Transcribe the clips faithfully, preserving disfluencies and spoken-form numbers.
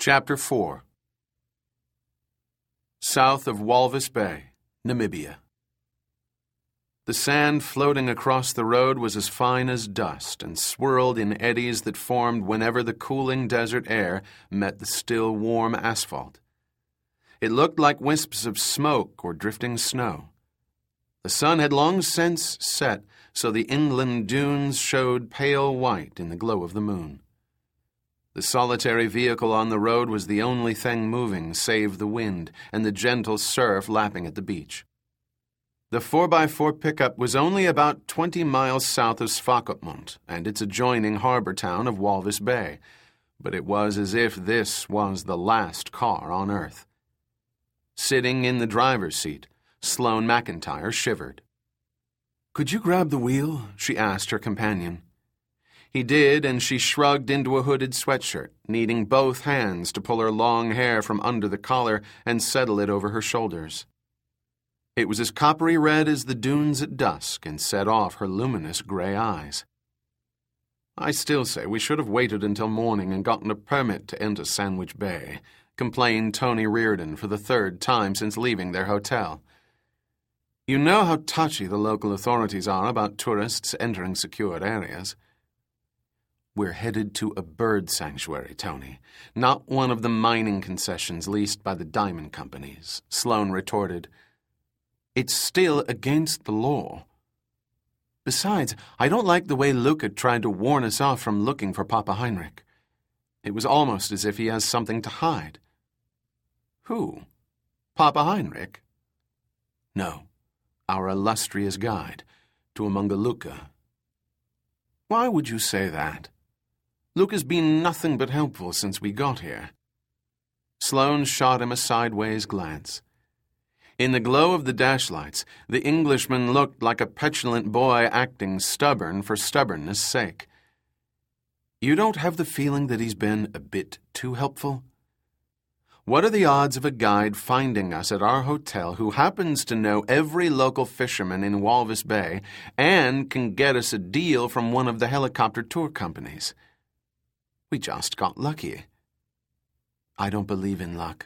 Chapter four. South of Walvis Bay, Namibia. The sand floating across the road was as fine as dust and swirled in eddies that formed whenever the cooling desert air met the still warm asphalt. It looked like wisps of smoke or drifting snow. The sun had long since set, so the inland dunes showed pale white in the glow of the moon. The solitary vehicle on the road was the only thing moving save the wind and the gentle surf lapping at the beach. The four by four pickup was only about twenty miles south of Swakopmund and its adjoining harbor town of Walvis Bay, but it was as if this was the last car on Earth. Sitting in the driver's seat, Sloane McIntyre shivered. "Could you grab the wheel?" she asked her companion. He did, and she shrugged into a hooded sweatshirt, needing both hands to pull her long hair from under the collar and settle it over her shoulders. It was as coppery red as the dunes at dusk and set off her luminous gray eyes. "I still say we should have waited until morning and gotten a permit to enter Sandwich Bay," complained Tony Reardon for the third time since leaving their hotel. "You know how touchy the local authorities are about tourists entering secured areas." "We're headed to a bird sanctuary, Tony, not one of the mining concessions leased by the diamond companies," Sloane retorted. "It's still against the law. Besides, I don't like the way Luca tried to warn us off from looking for Papa Heinrich. It was almost as if he has something to hide." "Who? Papa Heinrich?" "No, our illustrious guide, Tuomunga Luca." "Why would you say that? Luca's been nothing but helpful since we got here." Sloane shot him a sideways glance. In the glow of the dashlights, the Englishman looked like a petulant boy acting stubborn for stubbornness' sake. "You don't have the feeling that he's been a bit too helpful? What are the odds of a guide finding us at our hotel who happens to know every local fisherman in Walvis Bay and can get us a deal from one of the helicopter tour companies? We just got lucky." "I don't believe in luck."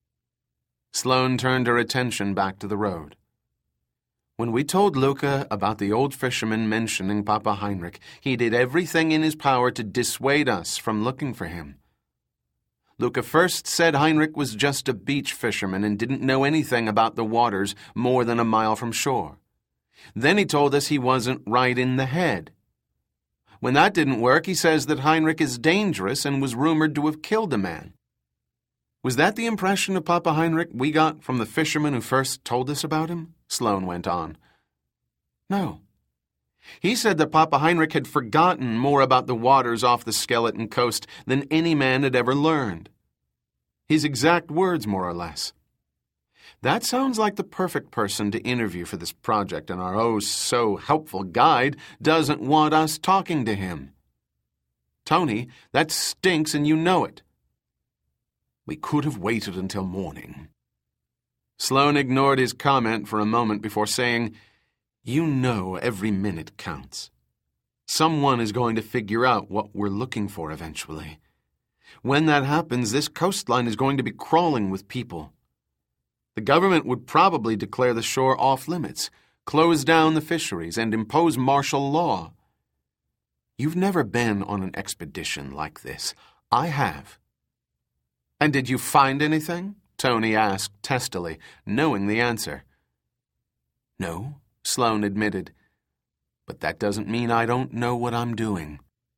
Sloane turned her attention back to the road. "When we told Luca about the old fisherman mentioning Papa Heinrich, he did everything in his power to dissuade us from looking for him. Luca first said Heinrich was just a beach fisherman and didn't know anything about the waters more than a mile from shore. Then he told us he wasn't right in the head. When that didn't work, he says that Heinrich is dangerous and was rumored to have killed a man. Was that the impression of Papa Heinrich we got from the fisherman who first told us about him?" Sloane went on. "No. He said that Papa Heinrich had forgotten more about the waters off the Skeleton Coast than any man had ever learned. His exact words, more or less. That sounds like the perfect person to interview for this project, and our oh-so-helpful guide doesn't want us talking to him. Tony, that stinks and you know it." "We could have waited until morning." Sloane ignored his comment for a moment before saying, "You know every minute counts. Someone is going to figure out what we're looking for eventually. When that happens, this coastline is going to be crawling with people. The government would probably declare the shore off-limits, close down the fisheries, and impose martial law. You've never been on an expedition like this. I have." "And did you find anything?" Tony asked testily, knowing the answer. "No," Sloane admitted, "but that doesn't mean I don't know what I'm doing."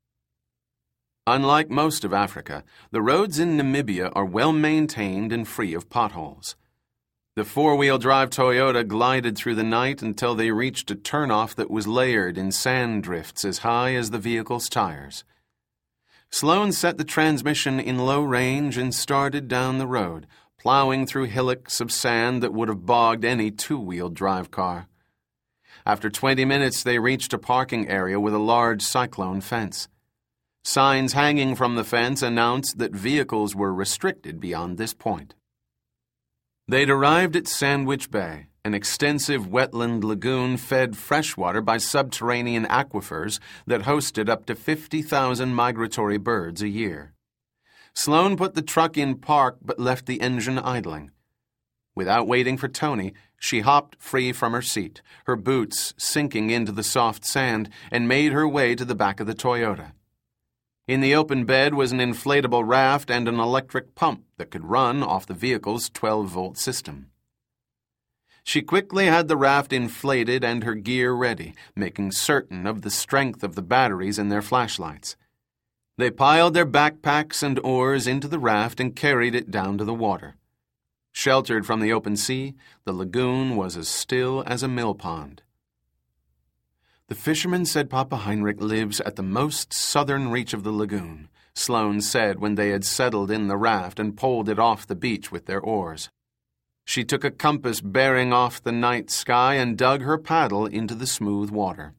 Unlike most of Africa, the roads in Namibia are well maintained and free of potholes. The four-wheel drive Toyota glided through the night until they reached a turnoff that was layered in sand drifts as high as the vehicle's tires. Sloane set the transmission in low range and started down the road, plowing through hillocks of sand that would have bogged any two-wheel drive car. After twenty minutes, they reached a parking area with a large cyclone fence. Signs hanging from the fence announced that vehicles were restricted beyond this point. They'd arrived at Sandwich Bay, an extensive wetland lagoon fed freshwater by subterranean aquifers that hosted up to fifty thousand migratory birds a year. Sloane put the truck in park but left the engine idling. Without waiting for Tony, she hopped free from her seat, her boots sinking into the soft sand, and made her way to the back of the Toyota. In the open bed was an inflatable raft and an electric pump that could run off the vehicle's twelve-volt system. She quickly had the raft inflated and her gear ready, making certain of the strength of the batteries in their flashlights. They piled their backpacks and oars into the raft and carried it down to the water. Sheltered from the open sea, the lagoon was as still as a mill pond. The fisherman said Papa Heinrich lives at the most southern reach of the lagoon, Sloane said when they had settled in the raft and poled it off the beach with their oars. She took a compass bearing off the night sky and dug her paddle into the smooth water.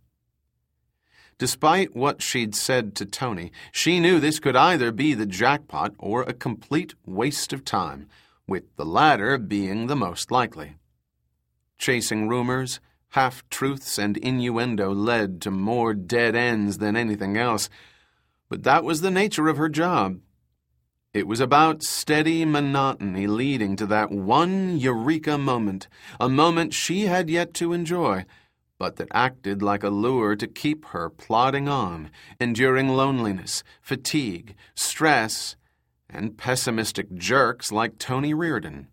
Despite what she'd said to Tony, she knew this could either be the jackpot or a complete waste of time, with the latter being the most likely. Chasing rumors, half-truths, and innuendo led to more dead ends than anything else, but that was the nature of her job. It was about steady monotony leading to that one eureka moment, a moment she had yet to enjoy, but that acted like a lure to keep her plodding on, enduring loneliness, fatigue, stress, and pessimistic jerks like Tony Reardon.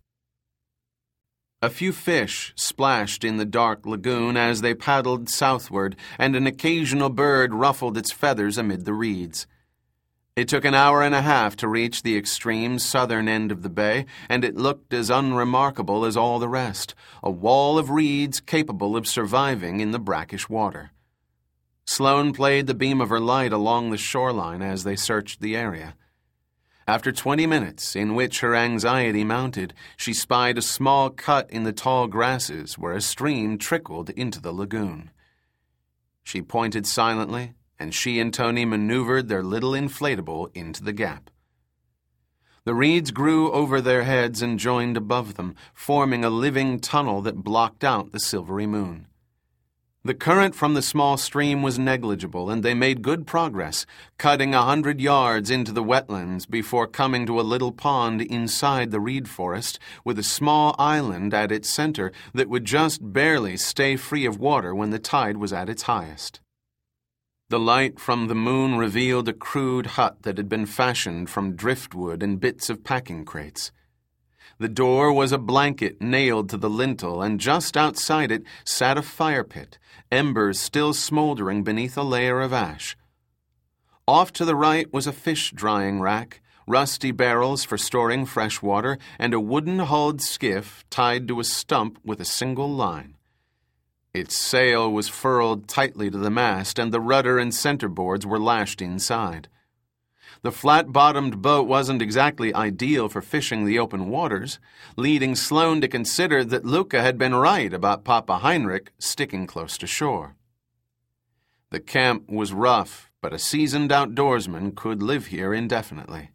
A few fish splashed in the dark lagoon as they paddled southward, and an occasional bird ruffled its feathers amid the reeds. It took an hour and a half to reach the extreme southern end of the bay, and it looked as unremarkable as all the rest, a wall of reeds capable of surviving in the brackish water. Sloane played the beam of her light along the shoreline as they searched the area. After twenty minutes, in which her anxiety mounted, she spied a small cut in the tall grasses where a stream trickled into the lagoon. She pointed silently, and she and Tony maneuvered their little inflatable into the gap. The reeds grew over their heads and joined above them, forming a living tunnel that blocked out the silvery moon. The current from the small stream was negligible, and they made good progress, cutting a hundred yards into the wetlands before coming to a little pond inside the reed forest with a small island at its center that would just barely stay free of water when the tide was at its highest. The light from the moon revealed a crude hut that had been fashioned from driftwood and bits of packing crates. The door was a blanket nailed to the lintel, and just outside it sat a fire pit, embers still smoldering beneath a layer of ash. Off to the right was a fish-drying rack, rusty barrels for storing fresh water, and a wooden-hulled skiff tied to a stump with a single line. Its sail was furled tightly to the mast, and the rudder and centerboards were lashed inside. The flat-bottomed boat wasn't exactly ideal for fishing the open waters, leading Sloane to consider that Luca had been right about Papa Heinrich sticking close to shore. The camp was rough, but a seasoned outdoorsman could live here indefinitely.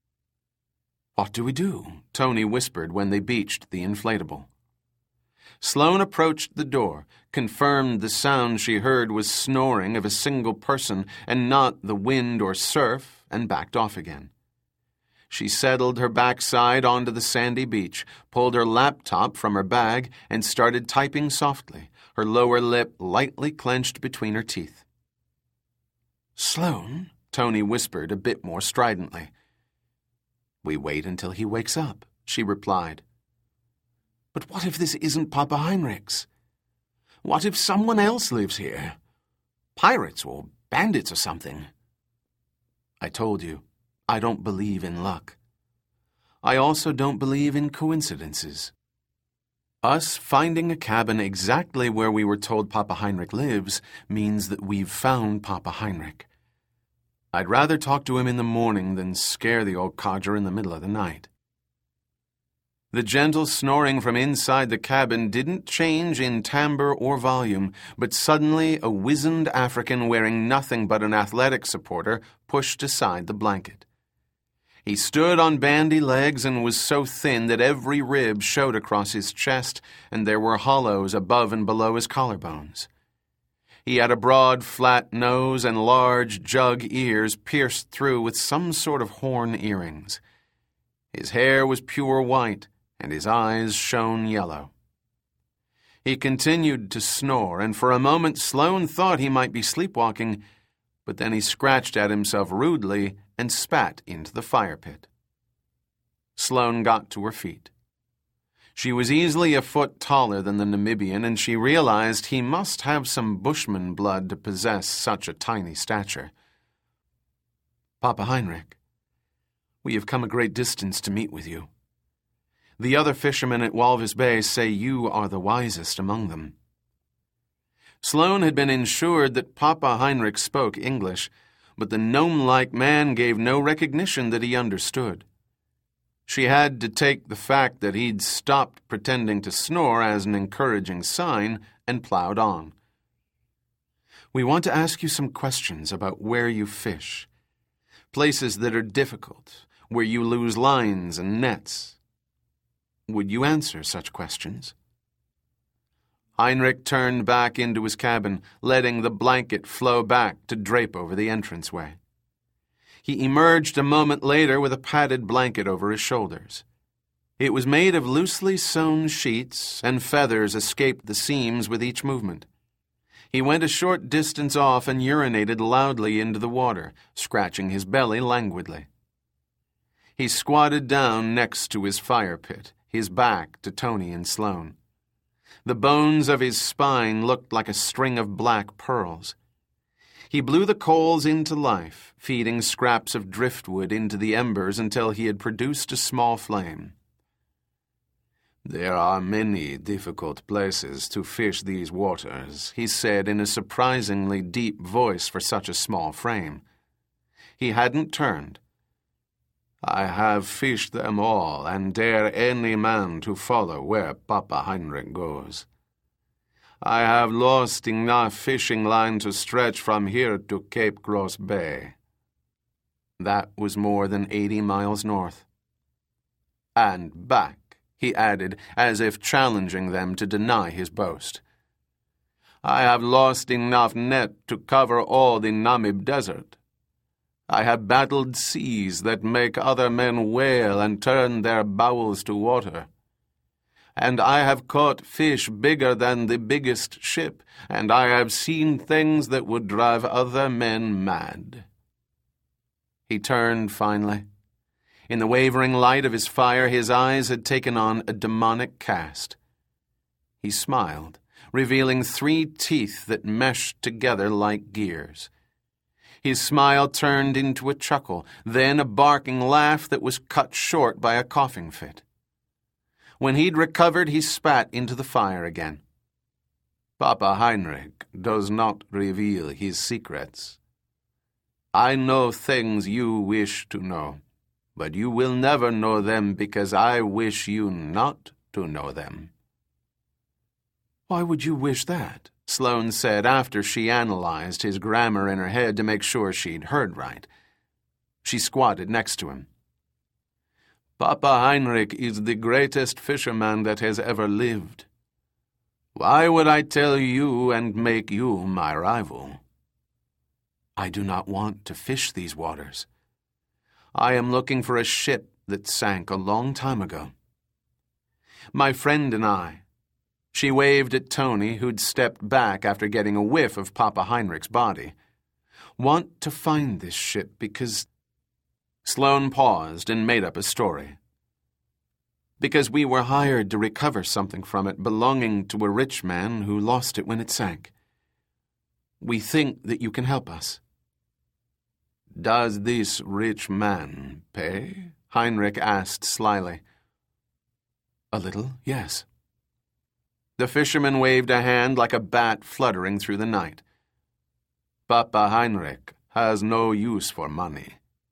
"What do we do?" Tony whispered when they beached the inflatable. Sloane approached the door, confirmed the sound she heard was snoring of a single person and not the wind or surf, and backed off again. She settled her backside onto the sandy beach, pulled her laptop from her bag, and started typing softly, her lower lip lightly clenched between her teeth. "Sloane," Tony whispered a bit more stridently. "We wait until he wakes up," she replied. "But what if this isn't Papa Heinrich's? What if someone else lives here? Pirates or bandits or something?" "I told you, I don't believe in luck. I also don't believe in coincidences. Us finding a cabin exactly where we were told Papa Heinrich lives means that we've found Papa Heinrich. I'd rather talk to him in the morning than scare the old codger in the middle of the night." The gentle snoring from inside the cabin didn't change in timbre or volume, but suddenly a wizened African wearing nothing but an athletic supporter pushed aside the blanket. He stood on bandy legs and was so thin that every rib showed across his chest, and there were hollows above and below his collarbones. He had a broad, flat nose and large jug ears pierced through with some sort of horn earrings. His hair was pure white, and his eyes shone yellow. He continued to snore, and for a moment Sloane thought he might be sleepwalking, but then he scratched at himself rudely and spat into the fire pit. Sloane got to her feet. She was easily a foot taller than the Namibian, and she realized he must have some bushman blood to possess such a tiny stature. "Papa Heinrich, we have come a great distance to meet with you. The other fishermen at Walvis Bay say you are the wisest among them." Sloane had been ensured that Papa Heinrich spoke English, but the gnome-like man gave no recognition that he understood. She had to take the fact that he'd stopped pretending to snore as an encouraging sign and plowed on. "We want to ask you some questions about where you fish, places that are difficult, where you lose lines and nets. Would you answer such questions?" Heinrich turned back into his cabin, letting the blanket flow back to drape over the entranceway. He emerged a moment later with a padded blanket over his shoulders. It was made of loosely sewn sheets, and feathers escaped the seams with each movement. He went a short distance off and urinated loudly into the water, scratching his belly languidly. He squatted down next to his fire pit, his back to Tony and Sloane. The bones of his spine looked like a string of black pearls. He blew the coals into life, feeding scraps of driftwood into the embers until he had produced a small flame. "There are many difficult places to fish these waters," he said in a surprisingly deep voice for such a small frame. He hadn't turned. "I have fished them all, and dare any man to follow where Papa Heinrich goes. I have lost enough fishing line to stretch from here to Cape Cross Bay." That was more than eighty miles north. "And back," he added, as if challenging them to deny his boast. "I have lost enough net to cover all the Namib Desert. I have battled seas that make other men wail and turn their bowels to water. And I have caught fish bigger than the biggest ship, and I have seen things that would drive other men mad." He turned finally. In the wavering light of his fire, his eyes had taken on a demonic cast. He smiled, revealing three teeth that meshed together like gears. His smile turned into a chuckle, then a barking laugh that was cut short by a coughing fit. When he'd recovered, he spat into the fire again. "Papa Heinrich does not reveal his secrets. I know things you wish to know, but you will never know them because I wish you not to know them." "Why would you wish that?" Sloane said after she analyzed his grammar in her head to make sure she'd heard right. She squatted next to him. "Papa Heinrich is the greatest fisherman that has ever lived. Why would I tell you and make you my rival?" "I do not want to fish these waters. I am looking for a ship that sank a long time ago. My friend and I," she waved at Tony, who'd stepped back after getting a whiff of Papa Heinrich's body, "want to find this ship because—" Sloane paused and made up a story. "Because we were hired to recover something from it belonging to a rich man who lost it when it sank. We think that you can help us." "Does this rich man pay?" Heinrich asked slyly. "A little, yes." The fisherman waved a hand like a bat fluttering through the night. "Papa Heinrich has no use for money."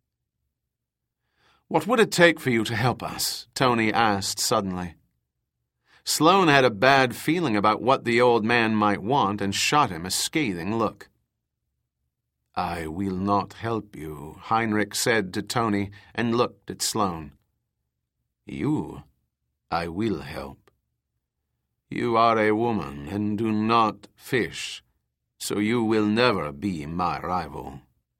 "What would it take for you to help us?" Tony asked suddenly. Sloane had a bad feeling about what the old man might want and shot him a scathing look. "I will not help you," Heinrich said to Tony and looked at Sloane. "You, I will help. You are a woman and do not fish, so you will never be my rival."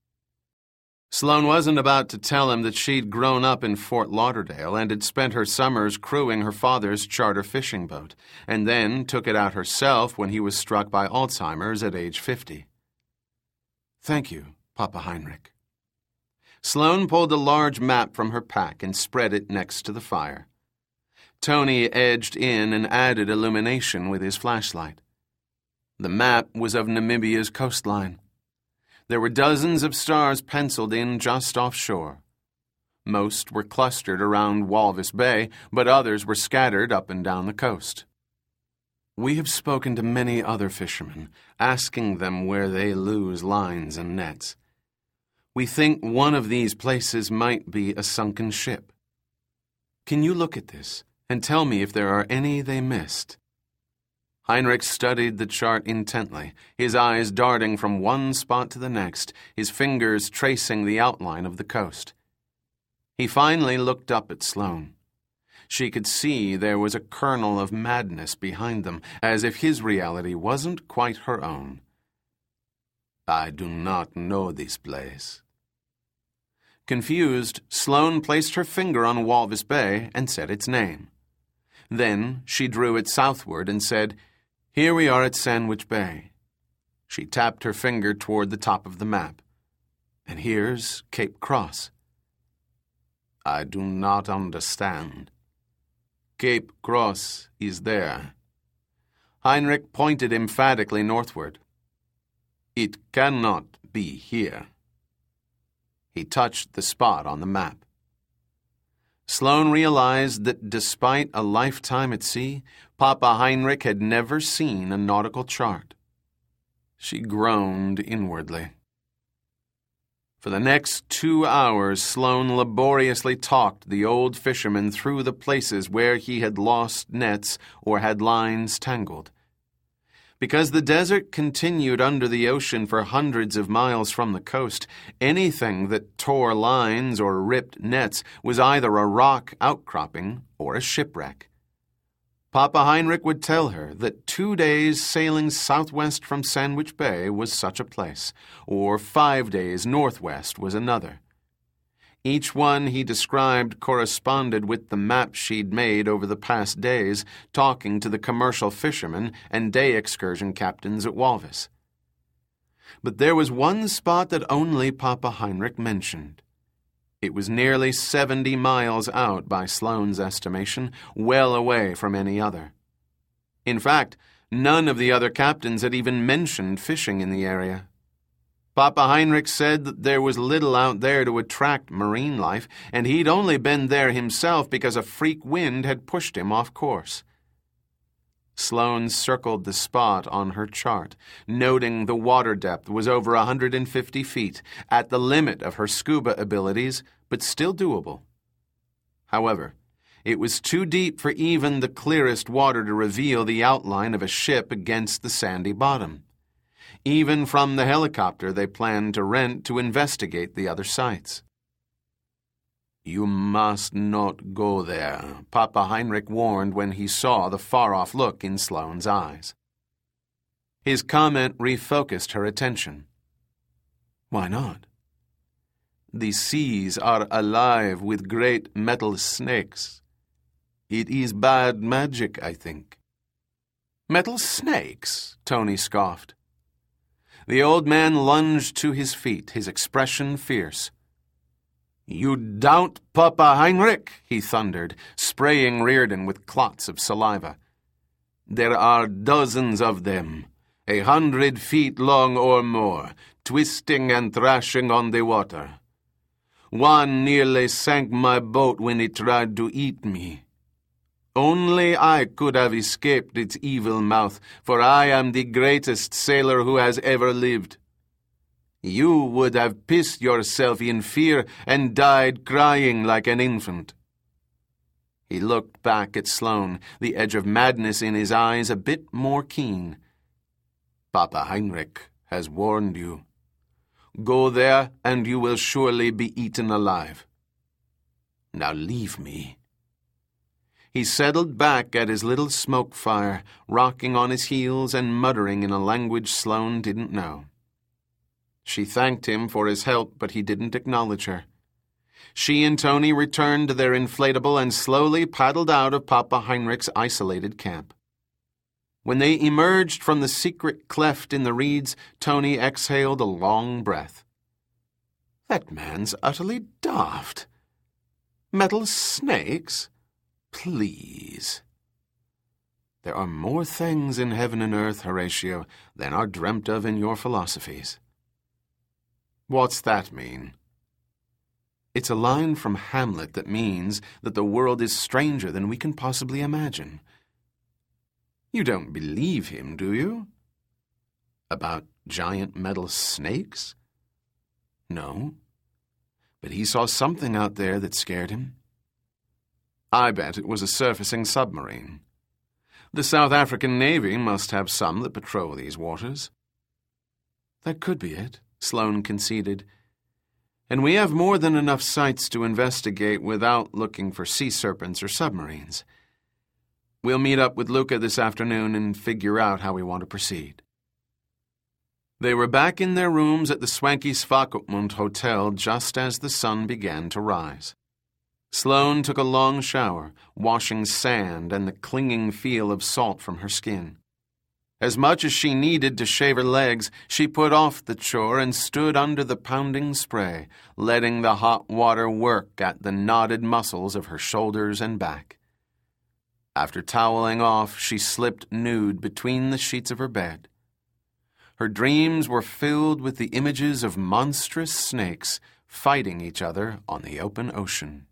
Sloane wasn't about to tell him that she'd grown up in Fort Lauderdale and had spent her summers crewing her father's charter fishing boat, and then took it out herself when he was struck by Alzheimer's at age fifty. "Thank you, Papa Heinrich." Sloane pulled a large map from her pack and spread it next to the fire. Tony edged in and added illumination with his flashlight. The map was of Namibia's coastline. There were dozens of stars penciled in just offshore. Most were clustered around Walvis Bay, but others were scattered up and down the coast. "We have spoken to many other fishermen, asking them where they lose lines and nets. We think one of these places might be a sunken ship. Can you look at this and tell me if there are any they missed?" Heinrich studied the chart intently, his eyes darting from one spot to the next, his fingers tracing the outline of the coast. He finally looked up at Sloane. She could see there was a kernel of madness behind them, as if his reality wasn't quite her own. "I do not know this place." Confused, Sloane placed her finger on Walvis Bay and said its name. Then she drew it southward and said, "Here we are at Sandwich Bay." She tapped her finger toward the top of the map. "And here's Cape Cross." "I do not understand." "Cape Cross is there." Heinrich pointed emphatically northward. "It cannot be here." He touched the spot on the map. Sloane realized that despite a lifetime at sea, Papa Heinrich had never seen a nautical chart. She groaned inwardly. For the next two hours, Sloane laboriously talked the old fisherman through the places where he had lost nets or had lines tangled. Because the desert continued under the ocean for hundreds of miles from the coast, anything that tore lines or ripped nets was either a rock outcropping or a shipwreck. Papa Heinrich would tell her that two days sailing southwest from Sandwich Bay was such a place, or five days northwest was another. Each one he described corresponded with the map she'd made over the past days, talking to the commercial fishermen and day excursion captains at Walvis. But there was one spot that only Papa Heinrich mentioned. It was nearly seventy miles out by Sloane's estimation, well away from any other. In fact, none of the other captains had even mentioned fishing in the area. Papa Heinrich said that there was little out there to attract marine life, and he'd only been there himself because a freak wind had pushed him off course. Sloane circled the spot on her chart, noting the water depth was over one hundred fifty feet, at the limit of her scuba abilities, but still doable. However, it was too deep for even the clearest water to reveal the outline of a ship against the sandy bottom. Even from the helicopter they planned to rent to investigate the other sites. "You must not go there," Papa Heinrich warned when he saw the far-off look in Sloane's eyes. His comment refocused her attention. "Why not?" "The seas are alive with great metal snakes. It is bad magic, I think." "Metal snakes?" Tony scoffed. The old man lunged to his feet, his expression fierce. "You doubt Papa Heinrich?" he thundered, spraying Reardon with clots of saliva. "There are dozens of them, a hundred feet long or more, twisting and thrashing on the water. One nearly sank my boat when it tried to eat me. Only I could have escaped its evil mouth, for I am the greatest sailor who has ever lived. You would have pissed yourself in fear and died crying like an infant." He looked back at Sloane, the edge of madness in his eyes a bit more keen. "Papa Heinrich has warned you. Go there and you will surely be eaten alive. Now leave me." He settled back at his little smoke fire, rocking on his heels and muttering in a language Sloane didn't know. She thanked him for his help, but he didn't acknowledge her. She and Tony returned to their inflatable and slowly paddled out of Papa Heinrich's isolated camp. When they emerged from the secret cleft in the reeds, Tony exhaled a long breath. That man's utterly daft. Metal snakes? Please. There are more things in heaven and earth, Horatio, than are dreamt of in your philosophies. What's that mean? It's a line from Hamlet that means that the world is stranger than we can possibly imagine. You don't believe him, do you? About giant metal snakes? No. But he saw something out there that scared him. I bet it was a surfacing submarine. The South African Navy must have some that patrol these waters. That could be it, Sloane conceded. And we have more than enough sites to investigate without looking for sea serpents or submarines. We'll meet up with Luca this afternoon and figure out how we want to proceed. They were back in their rooms at the swanky Svakopmund Hotel just as the sun began to rise. Sloane took a long shower, washing sand and the clinging feel of salt from her skin. As much as she needed to shave her legs, she put off the chore and stood under the pounding spray, letting the hot water work at the knotted muscles of her shoulders and back. After toweling off, she slipped nude between the sheets of her bed. Her dreams were filled with the images of monstrous snakes fighting each other on the open ocean.